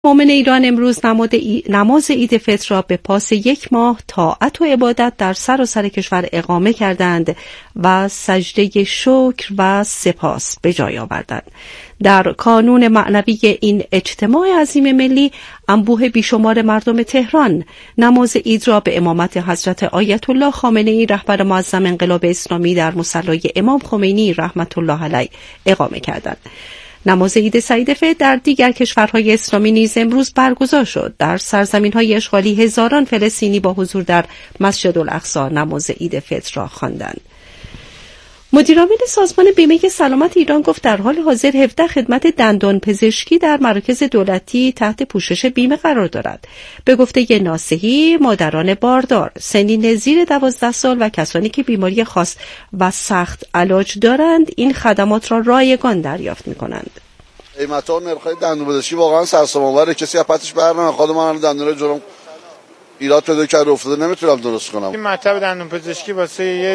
مؤمن ایران امروز نماز عید فطر را به پاس 1 ماه طاعت و عبادت در سراسر کشور اقامه کردند و سجده شکر و سپاس به جای آوردند. در کانون معنوی این اجتماع عظیم ملی، انبوه بیشمار مردم تهران نماز عید را به امامت حضرت آیت الله خامنه‌ای رهبر معظم انقلاب اسلامی در مصلی امام خمینی رحمت الله علیه اقامه کردند. نماز عید سعید فطر در دیگر کشورهای اسلامی نیز امروز برگزار شد. در سرزمین‌های اشغالی هزاران فلسطینی با حضور در مسجد الاقصی نماز عید فطر را خواندند. مدیرعامل سازمان بیمه سلامت ایران گفت در حال حاضر 17 خدمت دندان پزشکی در مراکز دولتی تحت پوشش بیمه قرار دارد. به گفته ناصحی، مادران باردار، سنین زیر 12 سال و کسانی که بیماری خاص و سخت علاج دارند این خدمات را رایگان دریافت می‌کنند. قیمت‌ها و نرخ‌های دندون پزشکی واقعا سرسام‌آوره. کسی از پتش برنمیاد. خود من دندون جلوم ایراد پیدا کرده افتاده، نمیتونم درست کنم. این مطلب دندون پزشکی واسه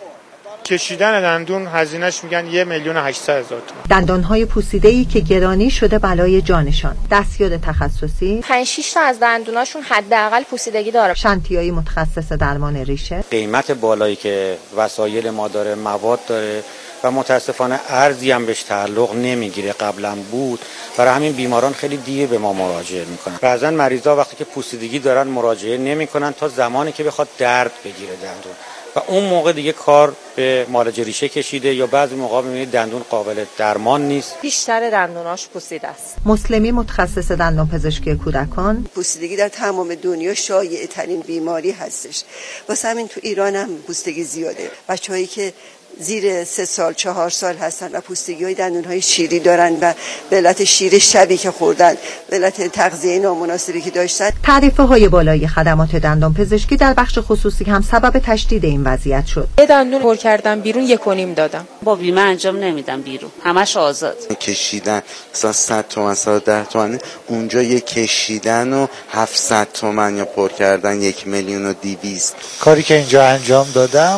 کشیدن دندون هزینه‌اش میگن 1,800,000 تومان. دندانهای پوسیده‌ای که گرانی شده بلای جانشان. دستیار تخصصی 5-6 تا از دندوناشون حداقل پوسیدگی داره. شنتیایی متخصص درمان ریشه. قیمت بالایی که وسایل ما داره، مواد داره و متاسفانه ارزی هم بهش تعلق نمیگیره. قبلا بود، برای همین بیماران خیلی دیر به ما مراجعه میکنن. بعضن مریضا وقتی که پوسیدگی دارن مراجعه نمیکنن تا زمانی که بخواد درد بگیره دندون و اون موقع دیگه کار به معالج ریشه کشیده یا بعضی موقع میبینید دندون قابل درمان نیست. بیشتر دندوناش پوسیده است. مسلمی متخصص دندان پزشکی کودکان. پوسیدگی در تمام دنیا شایع ترین بیماری هستش. واسه همین تو ایران هم پوسیدگی زیاده. بچه‌هایی که زیر 3 سال 4 سال هستن و پوسیدگی‌های دندون‌های شیری دارن و به علت شیر شبی که خوردن، به علت تغذیه نامناسبی که داشتن. تعرفه‌های بالای خدمات دندان پزشکی در بخش خصوصی هم سبب تشدید این وضعیت شد. دندون پر کردم بیرون 1.5 دادم. با بیمه انجام نمیدم بیرون. همش آزاد. کشیدن مثلا 100 تومن 110 تومن، اونجا یک کشیدن و 700 تومن یا پر کردن 1,200,000. کاری که اینجا انجام دادم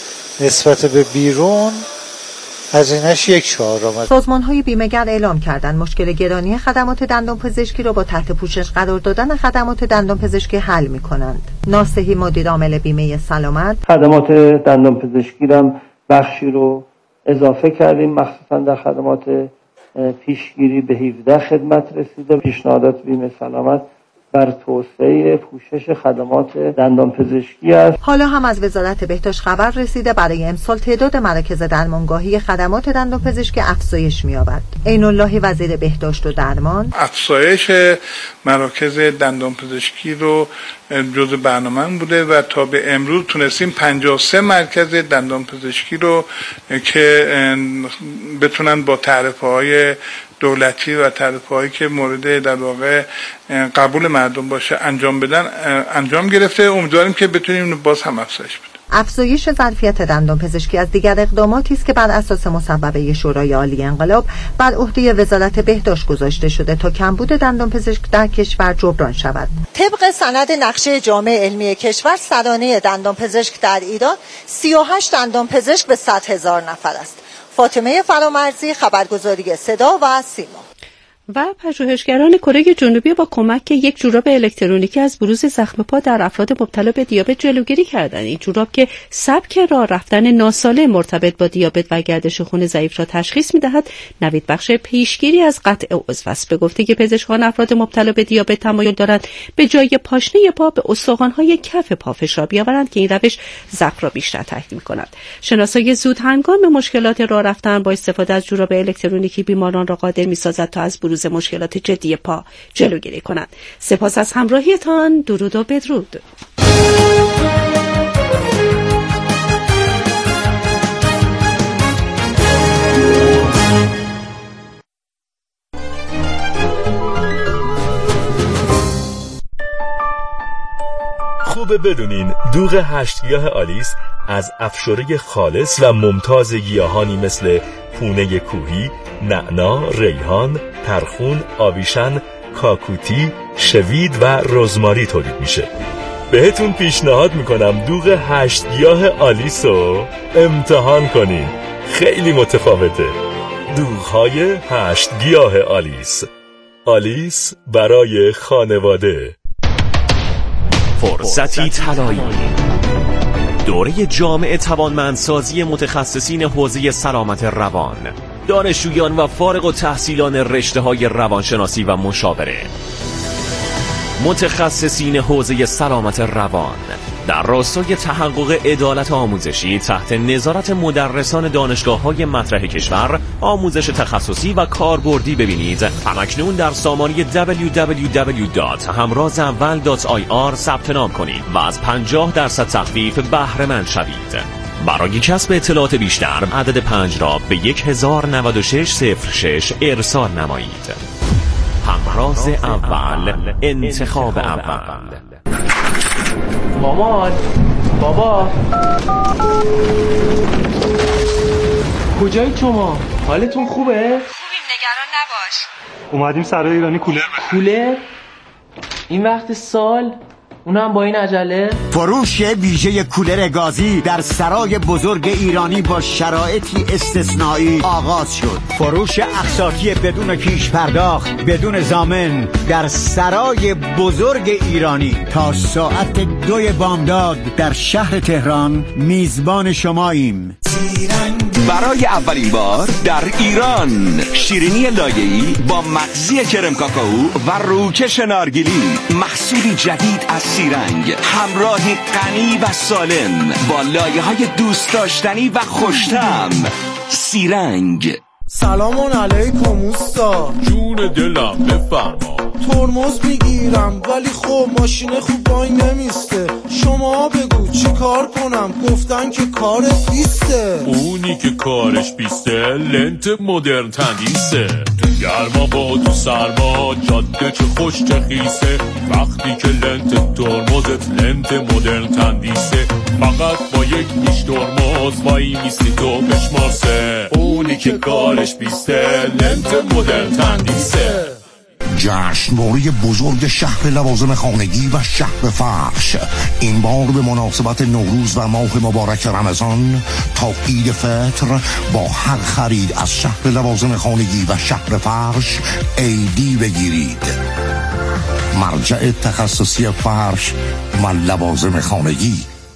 نسبت به بیرون هزینه‌اش 1/4. سازمان‌های بیمه‌گر اعلام کردند مشکل گرانی خدمات دندان پزشکی را با تحت پوشش قرار دادن خدمات دندان پزشکی حل می‌کنند. ناصحی مدیر عامل بیمه سلامت، خدمات دندان پزشکی را بخشی رو اضافه کردیم، مخصوصا در خدمات پیشگیری به 17 خدمت رسیده. پیشنهادات بیمه سلامت بر توسعه پوشش خدمات دندان پزشکی است. حالا هم از وزارت بهداشت خبر رسیده برای امسال تعداد مراکز درمانگاهی خدمات دندان پزشکی افزایش می‌یابد. عین الله وزیر بهداشت و درمان، افزایش مراکز دندان پزشکی رو جزء برنامه بوده و تا به امروز تونستیم 53 مرکز دندان پزشکی رو که بتونن با تعرفه‌های دولتی و تعرفه‌هایی که مورد در واقع قبول مردم باشه انجام بدن انجام گرفته. امیدواریم که بتونیم باز هم افزایش بدیم. افزایش ظرفیت دندان پزشکی از دیگر اقداماتی است که بر اساس مصوبه شورای عالی انقلاب بر عهده وزارت بهداشت گذاشته شده تا کمبود دندان پزشک در کشور جبران شود. طبق سند نقشه جامع علمی کشور، سرانه دندان پزشک در ایران 38 دندان پزشک به 100,000 نفر است. فاطمه فرامرزی، خبرگزاری صدا و سیما. و پژوهشگران کره جنوبی با کمک یک جوراب الکترونیکی از بروز زخم پا در افراد مبتلا به دیابت جلوگیری کردند. این جوراب که سبک راه رفتن ناسالم مرتبط با دیابت و گردش خون ضعیف را تشخیص می‌دهد، نوید بخش پیشگیری از قطع عضو است. به گفته که پزشکان، افراد مبتلا به دیابت تمایل دارند به جای پاشنه پا به استخوان‌های کف پا فشار بیاورند که این روش زخم را بیشتر تحریک می‌کند. شناسایی زود هنگام مشکلات راه رفتن با استفاده از جوراب الکترونیکی بیماران را قادر می‌سازد تا از بروز مشکلات جدی پا جلوگیری کنند. سپاس از همراهیتان. درود و بدرود. خوبه بدونین دوغ 8 گیاه آلیس از افشاره خالص و ممتاز گیاهانی مثل پونه کوهی، نعنا، ریحان، ترخون، آویشن، کاکوتی، شوید و رزماری تولید میشه. بهتون پیشنهاد میکنم دوغ 8 گیاه آلیس رو امتحان کنین. خیلی متفاوته. دوغ‌های 8 گیاه آلیس. آلیس برای خانواده. فرصتی طلایی، دوره جامع توانمندسازی متخصصین حوزه سلامت روان، دانشجویان و فارغ التحصیلان رشته‌های روانشناسی و مشاوره، متخصصین حوزه سلامت روان در راستای تحقق عدالت آموزشی تحت نظارت مدرسان دانشگاه‌های مطرح کشور. آموزش تخصصی و کاربردی ببینید همکنون در سامانه www.hamrazawal.ir ثبت نام کنید و از 50% تخفیف بهره مند شوید. برای کسب اطلاعات بیشتر عدد 5 را به 109606 ارسال نمایید. همراز اول، انتخاب اول. مامان، بابا، کجایی شما؟ حالتون خوبه؟ خوبیم، نگران نباش. اومدیم سرای ایرانی کولر بخریم. کولر؟ این وقت سال؟ اونم با این عجله؟ فروش ویژه کولر گازی در سرای بزرگ ایرانی با شرایطی استثنایی آغاز شد. فروش اقساطی بدون پیش پرداخت، بدون ضامن در سرای بزرگ ایرانی تا ساعت 2 بامداد در شهر تهران میزبان شماییم. برای اولین بار در ایران شیرینی لایه‌ای با مغزی کرم کاکائو و روکش نارگیلی، محصولی جدید از سیرنگ، همراهی غنی و سالم با لایه‌های دوست داشتنی و خوش‌طعم. سیرنگ. سلام علیکم اوستا. جون دلم بفرما. ترمز میگیرم ولی خب ماشین خوب وای نمیسته. شما بگو چی کار کنم؟ گفتن که کارت بیسته. اونی که کارش بیسته لنت مدرن تندیسه. تو گرما با تو سرما جاده چه خوش چه خیسه. وقتی که لنت ترمزت لنت مدرن تندیسه، فقط با یک نیش ترمز وای میستی تو بشمارسه. اونی که کارش بیسته لنت مدرن تندیسه. جشنواره بزرگ شهر لوازم خانگی و شهر فرش این بار به مناسبت نوروز و ماه مبارک رمضان تا عید فطر با هر خرید از شهر لوازم خانگی و شهر فرش عیدی بگیرید. مرجع تخصصی فرش و لوازم خانگی.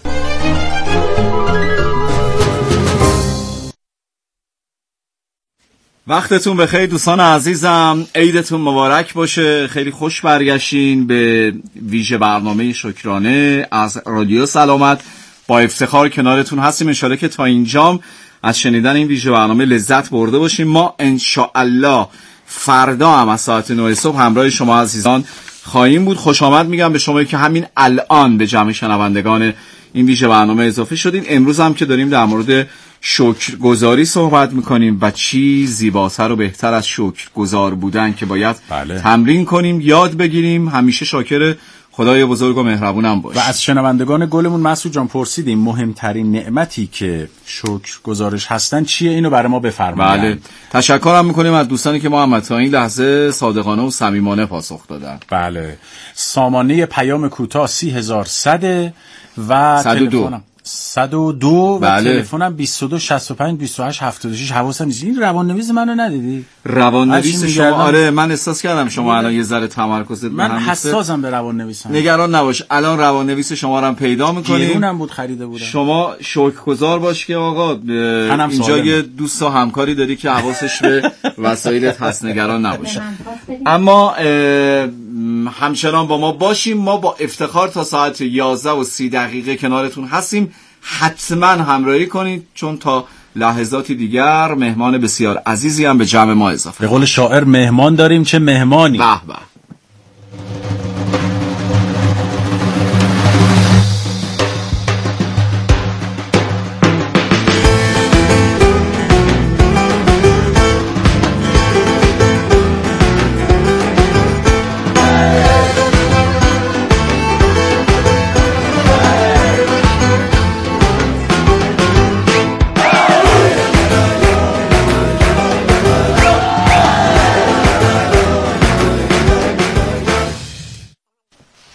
وقتتون بخیر دوستان عزیزم، عیدتون مبارک باشه. خیلی خوش برگشتین به ویژه برنامه شکرانه از رادیو سلامت. با افتخار کنارتون هستیم. انشالله که تا اینجام از شنیدن این ویژه برنامه لذت برده باشیم. ما انشاءالله فردا هم از ساعت 9 صبح همراه شما عزیزان خواهیم بود. خوش آمد میگم به شما که همین الان به جمع شنوندگان این ویژه برنامه اضافه شدین. امروز هم که داریم در مورد شکرگزاری صحبت میکنیم و چی زیباتر و بهتر از شکرگزار بودن که باید تمرین کنیم، یاد بگیریم، همیشه شاکر خدای بزرگ و مهربونم باش. و از شنوندگان گلمون مسعود جان پرسیدیم مهمترین نعمتی که شکرگزارش هستن چیه؟ اینو برای ما بفرمایید. بله، تشکرم میکنیم از دوستانی که ما هم تا این لحظه صادقانه و صمیمانه پاسخ دادن. بله، سامانه پیام کوتاه 30100 و تلفنم 102 و تلفنم 22 65 28 76. حواسم نیست. این روان‌نویس منو ندیدی؟ روان‌نویس شما؟ آره، من احساس کردم شما الان یه ذره تمرکزت من حساسم به روان‌نویسم. نگران نباش، الان روان‌نویس شما رو هم پیدا می‌کنیم. بیرونم بود خریده بودم. شما شکرگزار باش که آقا اینجا یه دوست و همکاری داری که حواسش به وسایلت هست، نگران نباش. اما همچنان با ما باشیم. ما با افتخار تا ساعت 11:30 کنارتون هستیم. حتما همراهی کنید چون تا لحظاتی دیگر مهمان بسیار عزیزی هم به جمع ما اضافه. به قول شاعر مهمان داریم چه مهمانی. به به.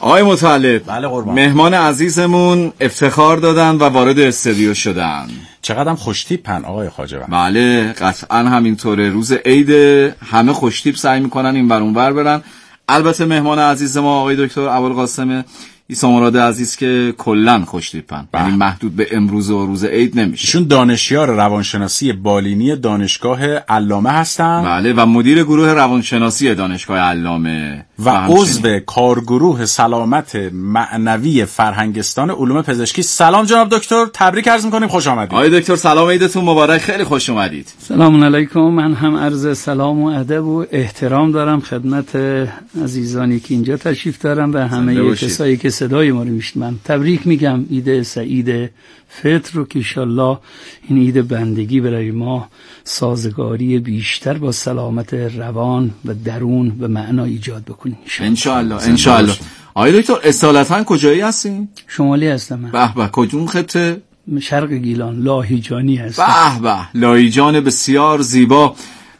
آقای مطلب، بله قربان. مهمان عزیزمون افتخار دادن و وارد استودیو شدن. چقدرم خوشتیپن آقای خواجه. بله قطعا همینطوره. روز عید همه خوشتیپ سعی میکنن این بر اون بر برن. البته مهمان عزیز ما آقای دکتر ابوالقاسم عیسی مراد عزیز که کلن خوشتیپن، یعنی محدود به امروز و روز عید نمیشه. ایشون دانشیار روانشناسی بالینی دانشگاه علامه هستن. بله و مدیر گروه روانشناسی دانشگاه علامه و عضو کارگروه سلامت معنوی فرهنگستان علوم پزشکی. سلام جناب دکتر، تبریک عرض می‌کنیم، خوش آمدید. آقای دکتر سلام، عیدتون مبارک، خیلی خوش اومدید. سلام علیکم. من هم عرض سلام و ادب و احترام دارم خدمت عزیزانی که اینجا تشریف دارن و همه کسایی که صدای ما رو میشنون. تبریک میگم عید سعید فطر رو که انشالله این عید بندگی برای ما سازگاری بیشتر با سلامت روان و درون و معنا ایجاد بکنیم انشالله. آقای دکتر اصالتا کجایی هستین؟ شمالی هستم. به به، کدوم خطه؟ شرق گیلان، لاهیجانی هستم. به به، لاهیجان بسیار زیبا.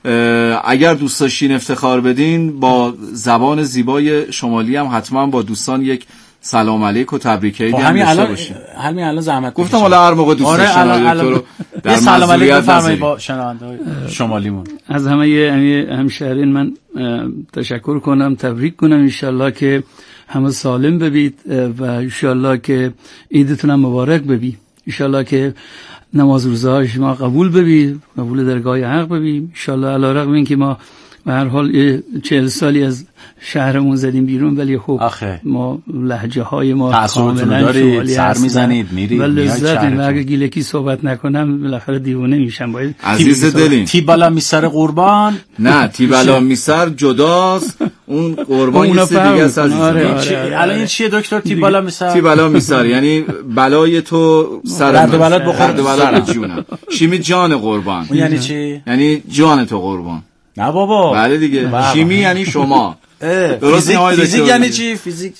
اگر دوست داشتین افتخار بدین با زبان زیبای شمالی هم حتما با دوستان یک سلام علیک و تبریک عید هم داشته باشین. همین الان زحمت گفتم حالا هر موقع دوست داشتین دکتر در سلام علیک بفرمایید با شنونده‌های شمالیمون. از همه همشهرین من تشکر کنم، تبریک کنم، انشالله که همه سالم ببید و انشالله که عیدتون هم مبارک ببید، انشالله که نماز روزهای شما قبول ببید، قبول درگاه حق ببید انشالله. علیرغم اینکه ما به هر حال 40 سالی از شهرمون زدیم بیرون، ولی خب ما لهجه های ما کاملا شمالی سر میزنید میرید و لذت این اگه گیلکی صحبت نکنم بالاخره دیوانه میشم. باید عزیز دلین تی بالا میسر قربان، نه تی بالا میسر جداست، اون قربان یه دیگه است. الان این چیه دکتر تی بالا میسر؟ تی بالا میسر یعنی بلای تو سر درد و بلات بخور به جونم. شیمی جان قربان یعنی چی؟ یعنی جان تو قربان. نه بابا. بله دیگه. شیمی یعنی شما. درست. فیزیک یعنی چی؟ فیزیک.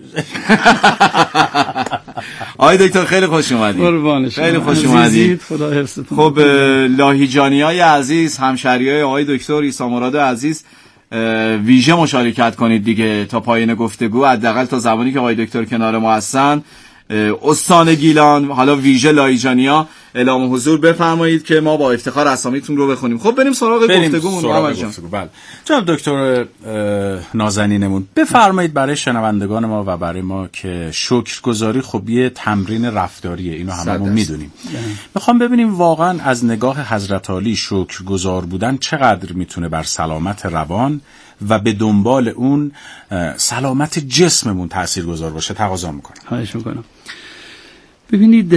آقای دکتر خیلی خوش اومدید. خیلی خوش اومدید. خب لاهیجانیای عزیز، همشهریای آقای دکتر عیسی مراد عزیز، ویژه مشارکت کنید دیگه تا پایان گفتگو، حداقل تا زمانی که آقای دکتر کنار ما هستن. استان گیلان، حالا ویژه لاهیجانیا اعلام حضور بفرمایید که ما با افتخار اسامیتون رو بخونیم. خب بریم سراغ گفتگومون. بله جناب دکتر نازنینمون، بفرمایید برای شنوندگان ما و برای ما که شکرگزاری خب یه تمرین رفتاریه، اینو هممون میدونیم. میخوام ببینیم واقعا از نگاه حضرت علی شکرگزار بودن چقدر میتونه بر سلامت روان و به دنبال اون سلامت جسممون تاثیرگذار باشه. تقاضا میکنم. خواهش میکنم. ببینید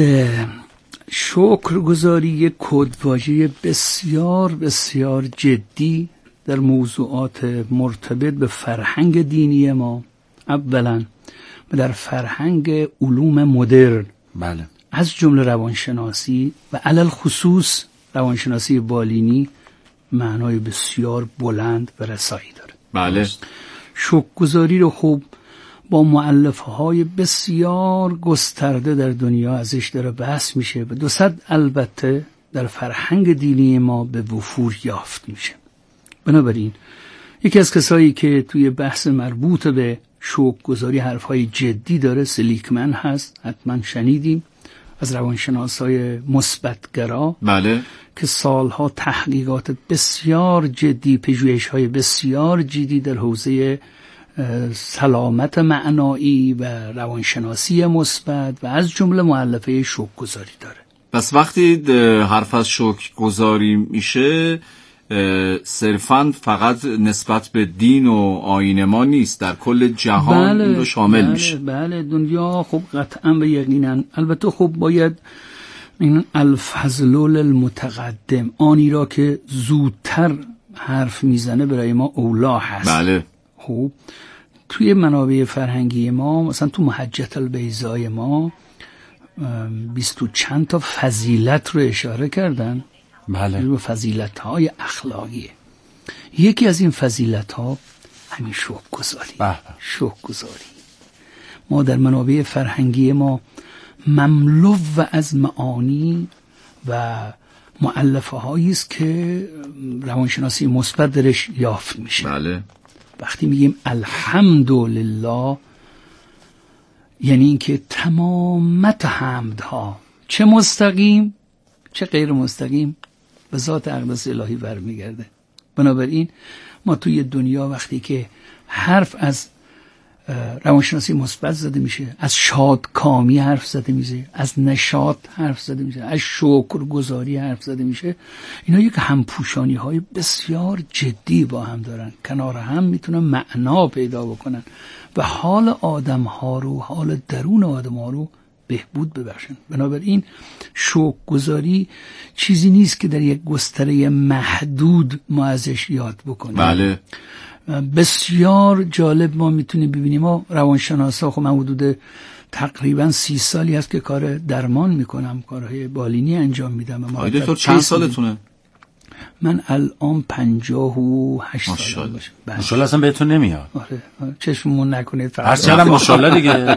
شکرگزاری یک کدواژه بسیار بسیار جدی در موضوعات مرتبط به فرهنگ دینی ما اولا و در فرهنگ علوم مدرن، بله، از جمله روانشناسی و علل خصوص روانشناسی بالینی معنای بسیار بلند و رسایی داره. بله. شکرگزاری رو خوب با مؤلفه‌های بسیار گسترده در دنیا ازش داره بحث میشه و 200 البته در فرهنگ دینی ما به وفور یافت میشه. بنابراین یکی از کسایی که توی بحث مربوط به شکرگزاری حرفهای جدی داره سلیکمن هست، حتما شنیدیم، از روانشناسای مثبت‌گرا، بله، که سالها تحقیقات بسیار جدی، پژوهش‌های بسیار جدی در حوزه سلامت معنایی و روانشناسی مثبت و از جمله مؤلفه شکرگزاری داره. پس وقتی حرف از شکرگزاری میشه صرفاً فقط نسبت به دین و آیین ما نیست، در کل جهان این رو شامل میشه. بله دنیا خب قطعا و یقینا. البته خب باید این الفضل المتقدم، آنی را که زودتر حرف میزنه برای ما اولا هست. بله. خب توی منابع فرهنگی ما مثلا تو محجت البیضای ما 20 چند تا فضیلت رو اشاره کردن. بله. فضیلت‌های اخلاقیه. یکی از این فضیلت‌ها همین شکرگزاری. ما در منابع فرهنگی ما مملو از معانی و مؤلفه هایی است که روانشناسی مثبت درش یافت میشه. بله. وقتی میگیم الحمدلله یعنی اینکه تمامت حمدها چه مستقیم چه غیر مستقیم به ذات اقدس الهی برمیگرده. بنابراین ما توی دنیا وقتی که حرف از روانشناسی مثبت زده میشه، از شادکامی حرف زده میشه، از نشاط حرف زده میشه، از شکرگزاری حرف زده میشه، اینا یک همپوشانی های بسیار جدی با هم دارن، کنار هم میتونن معنا پیدا بکنن و حال آدم ها رو، حال درون آدم ها رو بهبود ببخشن. بنابراین شکرگزاری چیزی نیست که در یک گستره محدود ما ازش یاد بکنیم. بله. بسیار جالب ما میتونیم ببینیم. ما روانشناسا، خب من حدود تقریبا 30 سالی هست که کار درمان میکنم، کارهای بالینی انجام میدم. دکتر چند سالتونه؟ من الان 58 سال باشه. ماشاءالله اصلا بهتون نمیاد. آره چشممون نکنید فقط. هر چقدر ماشاءالله دیگه.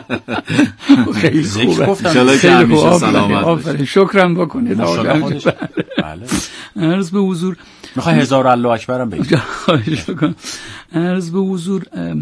خیلی خوبه. انشالله که همیشه سلامت باشید. شکرم بکنید. بله. عرض به حضور میخوای 1000 الله اکبر هم بگید. خواهش می‌کنم. عرض به حضور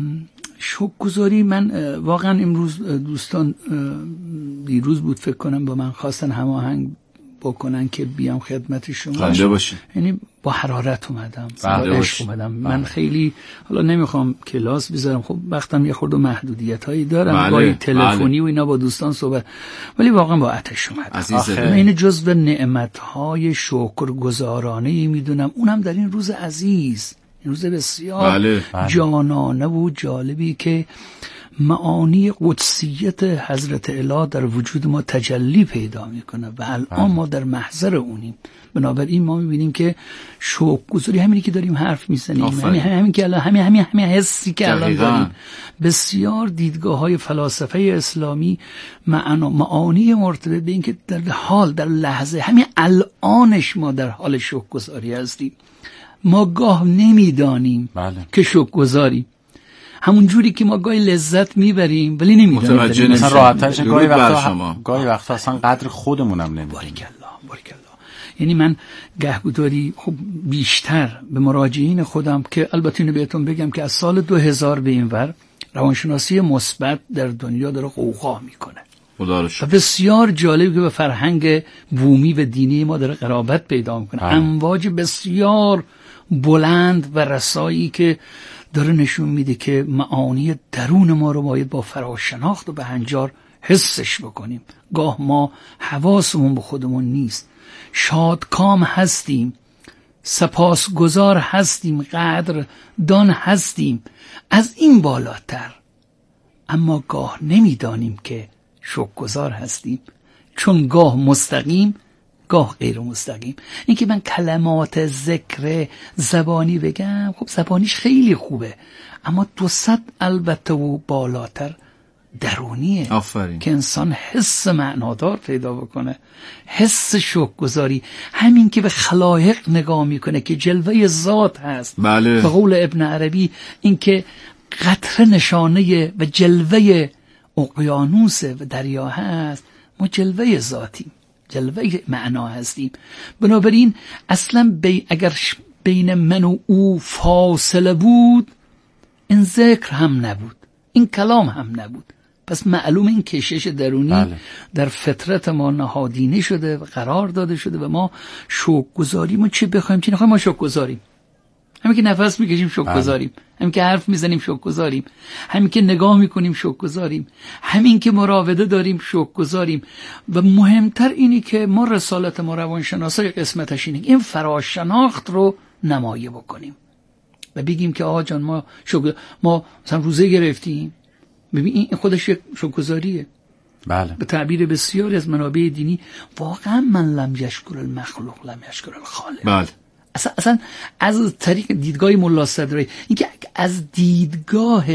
شکرگزاری، من واقعا امروز دوستان دیروز بود فکر کنم با من خواستن هماهنگ بکنن که بیام خدمت شما. یعنی با حرارت اومدم، با عشق اومدم. من خیلی حالا نمیخوام کلاس بذارم، خب وقتم یه خورده محدودیت هایی دارم، گاهی تلفنی و اینا با دوستان صحبت، ولی واقعا با آتش اومدم. من این جزو نعمت های شکرگزارانه میدونم، اونم در این روز عزیز، این روز بسیار جانانه و جالبی که معانی قدسیت حضرت اله در وجود ما تجلی پیدا میکنه و الان ما در محضر اونیم. بنابراین ما میبینیم که شکرگزاری همینی که داریم حرف میزنیم، همین که الان همین حسی که الان داریم، بسیار دیدگاه های فلاسفه اسلامی معانی مرتبط به این که در لحظه همین الانش ما در حال شکرگزاری هستیم. ما گاه نمیدانیم که شکرگزاریم، همون جوری که ما گاهی لذت میبریم ولی نمیدونیم. مثلا راحت‌ترش گاهی وقتا اصلا قدر خودمونم نمیدونیم. بارکالله. یعنی من گهگداری خب بیشتر به مراجعین خودم، که البته اینو بهتون بگم که از سال 2000 به این ور روانشناسی مثبت در دنیا داره قوقا میکنه. و بسیار جالب که به فرهنگ بومی و دینی ما داره قرابت پیدا میکنه. امواج بسیار بلند و رسایی که داره نشون میده که معانی درون ما رو باید با فراشناخت و به هنجار حسش بکنیم. گاه ما حواسمون به خودمون نیست، شادکام هستیم، سپاسگزار هستیم، قدر دان هستیم، از این بالاتر، اما گاه نمیدانیم که شکرگزار هستیم، چون گاه مستقیم گاه غیر مستقیم. این که من کلمات ذکر زبانی بگم، خب زبانیش خیلی خوبه، اما 200 البته و بالاتر درونیه. که انسان حس معنادار پیدا بکنه، حس شکرگزاری، همین که به خلایق نگاه میکنه که جلوه ذات هست. به قول ابن عربی این که قطره نشانه و جلوه اقیانوس و دریا هست، ما جلوه ذاتیم، جلوه معنا هستیم. بنابراین اصلا اگر بین من و او فاصله بود، این ذکر هم نبود، این کلام هم نبود. پس معلوم این کشش درونی در فطرت ما نهادینه شده و قرار داده شده و ما شکرگزاری، ما چه بخوایم چه نخوایم، ما شکرگزاریم. همین که نفس میکشیم شکرگزاریم، همین که حرف میزنیم شکرگزاریم، همین که نگاه میکنیم شکرگزاریم، همین که مراوده داریم شکرگزاریم. و مهمتر اینی که ما رسالت ما روانشناسای قسمتش اینه این فراشناخت رو نمایه بکنیم و بگیم که آقا جان ما مثلا روزه گرفتیم، ببین این خودش یک شکرگزاریه. به تعبیر بسیاری از منابع دینی، واقعا من لم یشکر المخلوق لم یشکر الخالق. اصلا از طریق دیدگاه ملا صدرایی، این که از دیدگاه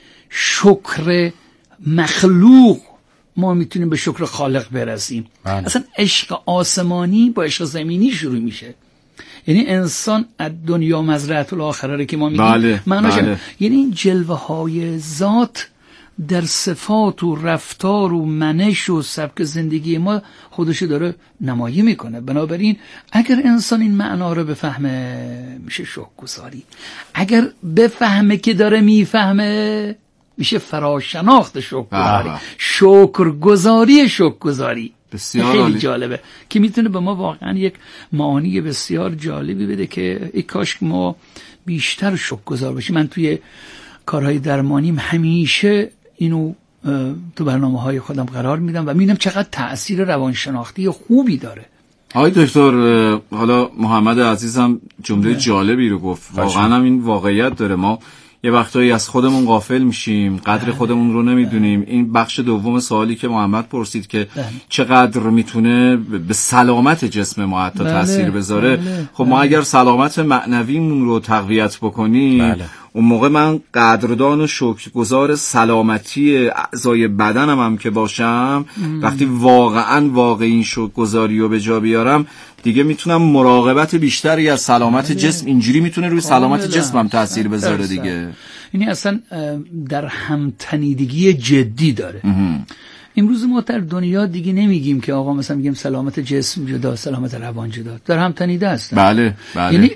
شکر مخلوق ما میتونیم به شکر خالق برسیم. اصلا عشق آسمانی با عشق زمینی شروع میشه. یعنی انسان از دنیا مزرعه الاخره که ما میگیم، معناش یعنی این جلوه های ذات در صفات و رفتار و منش و سبک زندگی ما خودشو داره نمایی میکنه. بنابراین اگر انسان این معنا رو بفهمه میشه شکرگزاری. اگر بفهمه که داره میفهمه میشه فراشناخت شکرگزاری، شکرگزاری شکرگزاری. خیلی جالبه که میتونه به ما واقعا یک معانی بسیار جالبی بده که ای کاش ما بیشتر شکرگزار باشیم. من توی کارهای درمانیم همیشه اینو تو برنامه‌های خودم قرار میدم و میبینم چقدر تأثیر روانشناختی خوبی داره. آقای دکتر، حالا محمد عزیزم جمله جالبی رو گفت، واقعا هم این واقعیت داره. ما یه وقتایی از خودمون غافل میشیم، قدر خودمون رو نمیدونیم. این بخش دوم سوالی که محمد پرسید که چقدر میتونه به سلامت جسم ما حتی تاثیر بذاره، خب ما اگر سلامت معنویمون رو تقویت بکنیم، اون موقع من قدردان و شکرگزار سلامتی اعضای بدنم هم که باشم، وقتی واقعا این شکرگزاری رو به جا بیارم، دیگه میتونم مراقبت بیشتری از سلامت جسم، اینجوری میتونه روی سلامت جسمم تاثیر بذاره دیگه. یعنی اصلا در همتنیدگی جدی داره. امروز ما در دنیا دیگه نمیگیم که آقا مثلا میگیم سلامت جسم جدا، سلامت روان جدا، در هم تنیده هستن. بله. یعنی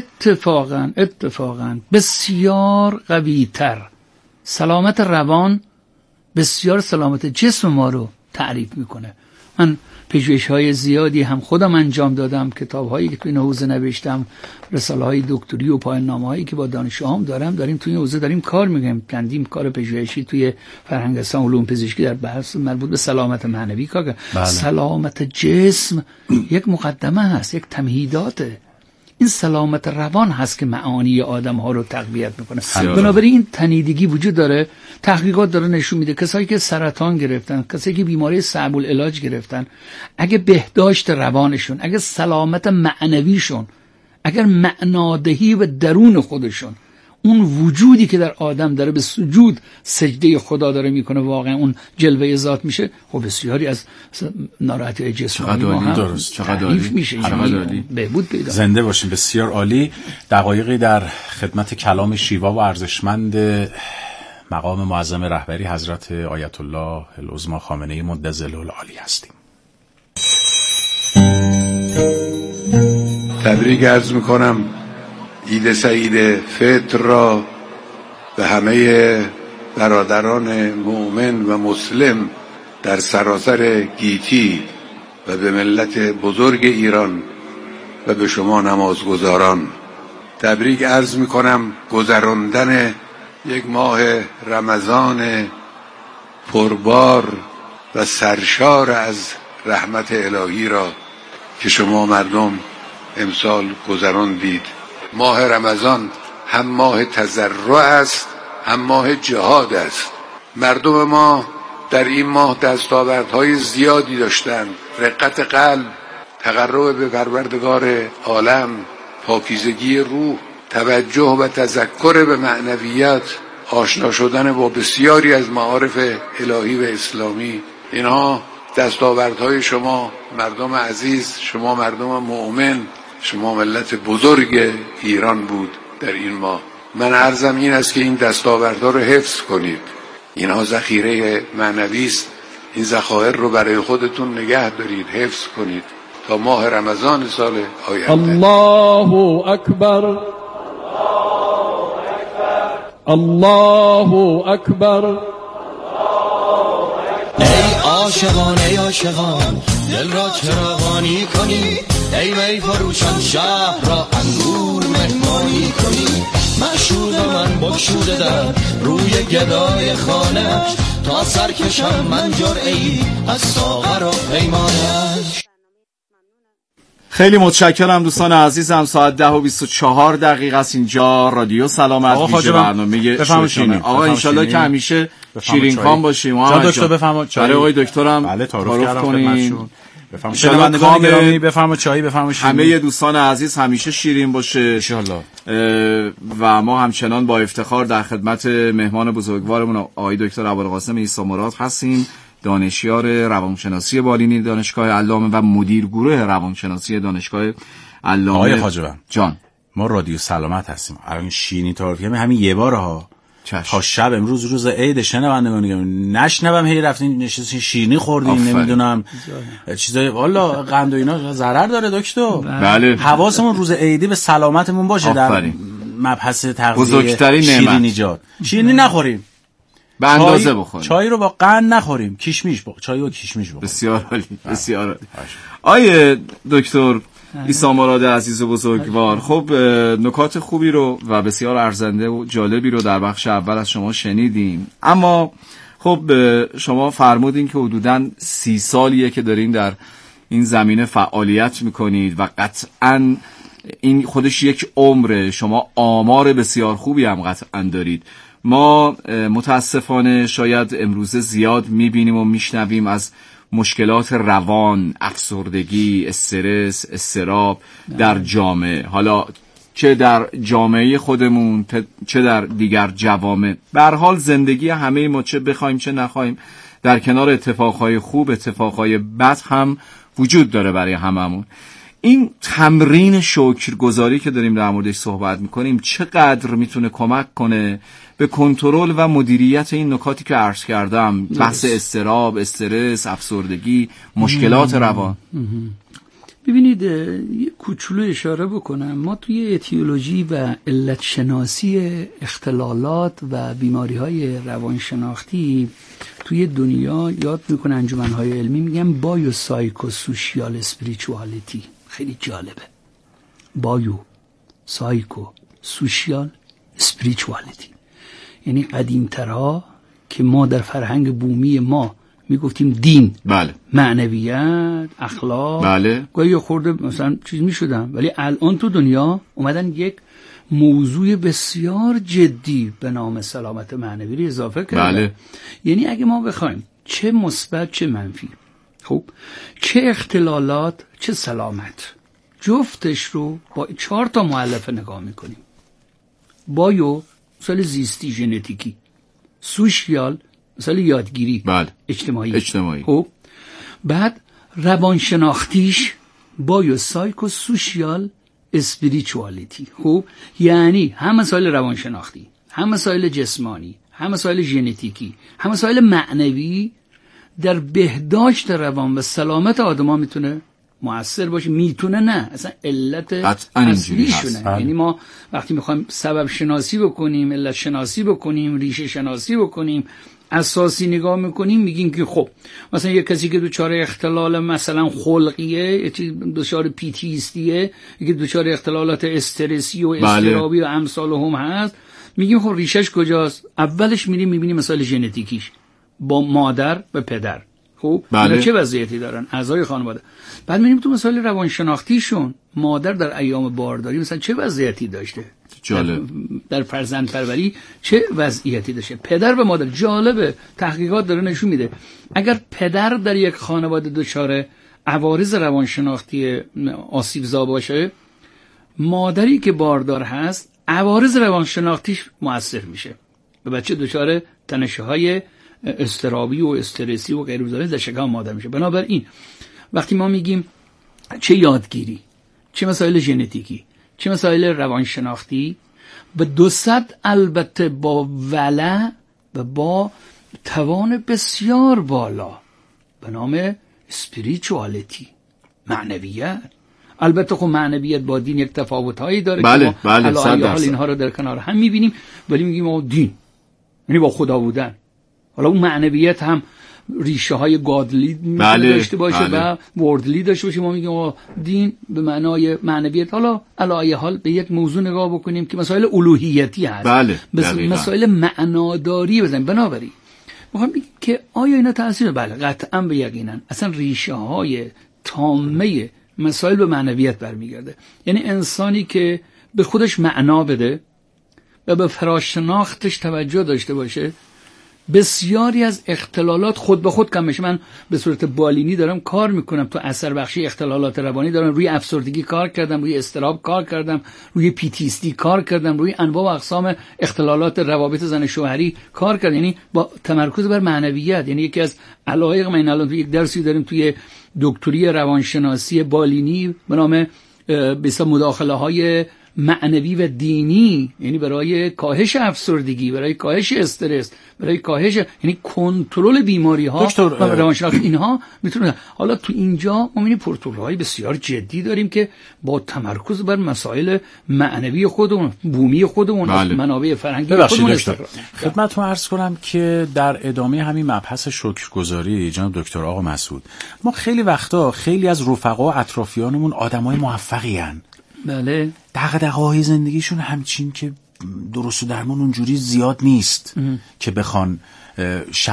اتفاقا بسیار قوی تر سلامت روان بسیار سلامت جسم ما رو تعریف میکنه. من پژوهش‌های زیادی هم خودم انجام دادم، کتاب‌هایی که توی این حوزه نوشتم، رساله‌های دکتری و پایان‌نامه‌هایی که با دانشجوام داریم توی این حوزه داریم کار می‌کنیم. چندین کار پژوهشی توی فرهنگستان علوم پزشکی در بحث مربوط به سلامت معنوی کار کردم. سلامت جسم یک مقدمه هست، یک تمهیداته. این سلامت روان هست که معانی آدم ها رو تقویت میکنه. بنابراین این تنیدگی وجود داره. تحقیقات داره نشون میده کسایی که سرطان گرفتن، کسایی که بیماری صعب العلاج گرفتن، اگه بهداشت روانشون، اگه سلامت معنویشون، اگر معنادهی به درون خودشون، اون وجودی که در آدم داره به سجود سجده خدا داره میکنه، واقعا اون جلوه ذات میشه، خب بسیاری از ناراحتی‌های جسمانی ما هم تعریف میشه، بهبود پیدا. زنده باشیم. بسیار عالی. دقایقی در خدمت کلام شیوا و ارزشمند مقام معظم رهبری حضرت آیت الله العظمی خامنه‌ای مدظله العالی هستیم. تبریک عرض میکنم عید سعید فطر را به همه برادران مؤمن و مسلم در سراسر گیتی و به ملت بزرگ ایران و به شما نمازگزاران تبریک عرض میکنم گذراندن یک ماه رمضان پربار و سرشار از رحمت الهی را که شما مردم امسال گذراندید. ماه رمضان هم ماه تضرع است، هم ماه جهاد است. مردم ما در این ماه دستاوردهای زیادی داشتند: رقت قلب، تقرب به پروردگار عالم، پاکیزگی روح، توجه و تذکر به معنویت، آشنا شدن با بسیاری از معارف الهی و اسلامی. اینها دستاوردهای شما مردم عزیز، شما مردم مؤمن، شما ملت بزرگ ایران بود در این ماه. من عرضم این است که این دستاوردها رو حفظ کنید. اینها ذخیره معنوی است. این ذخایر رو برای خودتون نگه دارید، حفظ کنید تا ماه رمضان سال آینده. الله اکبر، الله اکبر. ای عاشقان ای عاشقان، دل را چراغانی کنی، ای می فروشان شهر را انگور مهمانی کنی. معشوق من بگشوده در روی گدای خانه‌اش، تا سر کشم من جرعه‌ای از ساغر و پیمانش. خیلی متشکرم دوستان عزیزم. ساعت 10:24 است. اینجا رادیو سلامت، ویژه برنامه شیرین. آقا انشالله که همیشه شیرین کام باشیم. جان دکتر بفرمایید. برای آقای دکترم بله تعارف کنیم. بفرمایید. شنوندگان گرامی بفرمایید چای بفرمایید. همه دوستان عزیز همیشه شیرین باشه ان شاءالله. و ما همچنان با افتخار در خدمت مهمان بزرگوارمون آقای دکتر ابوالقاسم عیسی مراد هستیم، دانشیار روانشناسی بالینی دانشگاه علامه و مدیر گروه روانشناسی دانشگاه علامه. آقای خواجه جان، ما رادیو سلامت هستیم. الان شیرینی تعارف کردیم همین یه بار ها. تا شب امروز روز عید شنوندگان نشنوم هی رفتین نشستین شیرینی خوردین نمیدونم چیزای والا قند و اینا ضرر داره دکتر. بله حواسمون روز عیدی به سلامتمون باشه. در مبحث تغذیه بزرگترین شیرینی جات شیرینی نخوریم. به اندازه بخوریم. چای رو با قند نخوریم، کشمیش بخوریم، چای و کشمیش بخوریم. بسیار عالی، بسیار عالی. آیه دکتر عیسی مراد عزیز و بزرگوار، خب نکات خوبی رو و بسیار ارزنده و جالبی رو در بخش اول از شما شنیدیم، اما خب شما فرمودین که حدوداً 30 سالیه که دارین در این زمینه فعالیت میکنید و قطعاً این خودش یک عمره، شما آمار بسیار خوبی هم قطعاً دارید. ما متاسفانه شاید امروزه زیاد میبینیم و میشنویم از مشکلات روان، افسردگی، استرس، اضطراب در جامعه، حالا چه در جامعه خودمون چه در دیگر جوامع. به هر حال زندگی همه ما، چه بخوایم چه نخوایم، در کنار اتفاقهای خوب اتفاقهای بد هم وجود داره برای هممون. این تمرین شکرگزاری که داریم در موردش صحبت میکنیم چقدر میتونه کمک کنه به کنترل و مدیریت این نکاتی که عرض کردم، بحث اضطراب، استرس، افسردگی، مشکلات روان؟ ببینید یه کوچولو اشاره بکنم. ما توی اتیولوژی و علت شناسی اختلالات و بیماری‌های روانشناختی توی دنیا یاد میکنه، انجمن‌های علمی میگن بایو سایکو سوشیال اسپریچوالیتی. خیلی جالبه. بایو سایکو سوشیال اسپریچوالیتی، یعنی قدیم‌ترها که ما در فرهنگ بومی ما میگفتیم دین، بله، معنویت، اخلاق، بله، گاهی خورده مثلا چیز میشدن، ولی الان تو دنیا اومدن یک موضوع بسیار جدی به نام سلامت معنوی رو اضافه کردن. بله. یعنی اگه ما بخوایم چه مثبت چه منفی، خب چه اختلالات چه سلامت، جفتش رو با 4 تا مؤلفه نگاه میکنیم. بایو مثلا زیستی ژنتیکی، سوشیال مثلا یادگیری، بله، اجتماعی. خب بعد روانشناختیش بایو سایکو سوشیال اسپریچوالیتی. خب یعنی هم مسائل روانشناختی، هم مسائل جسمانی، هم مسائل ژنتیکی، هم مسائل معنوی در بهداشت روان و سلامت آدما میتونه مؤثر باشه. میتونه نه، اصلا علت اصلیشونه. یعنی ما وقتی میخوایم سبب شناسی بکنیم، علت شناسی بکنیم، ریشه شناسی بکنیم، اساسی نگاه میکنیم، میگیم که خب مثلا یک کسی که دچار اختلال مثلا خلقیه، دچار PTSDه، یکی دچار اختلالات استرسی و اضطرابی و امثال هم هست، میگیم خب ریشش کجاست؟ اولش میریم میبینیم مسائل ژنتیکیش با مادر و پدر. خب اینا چه وضعیتی دارن، اعضای خانواده. بعد میریم تو مسائل روانشناختیشون، مادر در ایام بارداری مثلا چه وضعیتی داشته، در فرزند پروری چه وضعیتی داشته، پدر و مادر. جالبه تحقیقات داره نشون میده اگر پدر در یک خانواده دچار عوارض روانشناختی آسیبزا باشه، مادری که باردار هست عوارض روانشناختیش مؤثر میشه و بچه دچار تنش‌های اضطرابی و استرسی و غیر مزاحم در شکم مادر میشه. بنابراین وقتی ما میگیم چه یادگیری، چه مسائل ژنتیکی، چه مسائل روانشناختی، به 200 البته با ولع و با توان بسیار بالا به نام اسپریچوالیتی، معنویت. البته خب معنویت با دین یک تفاوت‌هایی داره که ما حالا اینها رو در کنار هم می‌بینیم، ولی میگیم او دین یعنی با خدا بودن. حالا اون معنویت هم ریشه های گادلی داشته باشه و وردلی داشته باشه. ما میگیم دین به معنای معنویت. حالا علی حال به یک موضوع نگاه بکنیم که مسائل الوهیتی هست، مسائل معناداری بزنیم. بنابراین میخوام بگم که آیا اینا تاثیر؟ بله قطعا به یقینا. اصلا ریشه های تامه مسائل به معنویت برمیگرده. یعنی انسانی که به خودش معنا بده و به فراشناختش توجه داشته باشه، بسیاری از اختلالات خود به خود کم میشه. من به صورت بالینی دارم کار میکنم تو اثر بخشی اختلالات روانی، دارم روی افسردگی کار کردم، روی اضطراب کار کردم، روی PTSD کار کردم، روی انواع و اقسام اختلالات روابط زن شوهری کار کردم، یعنی با تمرکز بر معنویت. یعنی یکی از علایق من الان توی یک درسی داریم توی دکتری روانشناسی بالینی به نام بسیار مداخله های معنوی و دینی، یعنی برای کاهش افسردگی، برای کاهش استرس، برای کاهش یعنی کنترل بیماری ها و روانشناخت، اینها میتونه. حالا تو اینجا ما می‌بینیم پروتکل‌های بسیار جدی داریم که با تمرکز بر مسائل معنوی خودمون، بومی خودمون، منابع فرهنگی خودمون استقرار. خدمتتون عرض کنم که در ادامه همین مبحث شکرگزاری جناب دکتر آقا مسعود، ما خیلی وقتا خیلی از رفقا و اطرافیانمون آدمای موفقی هن. بله. دغدغه‌های زندگیشون همچین که درست و درمون اونجوری زیاد نیست که بخوان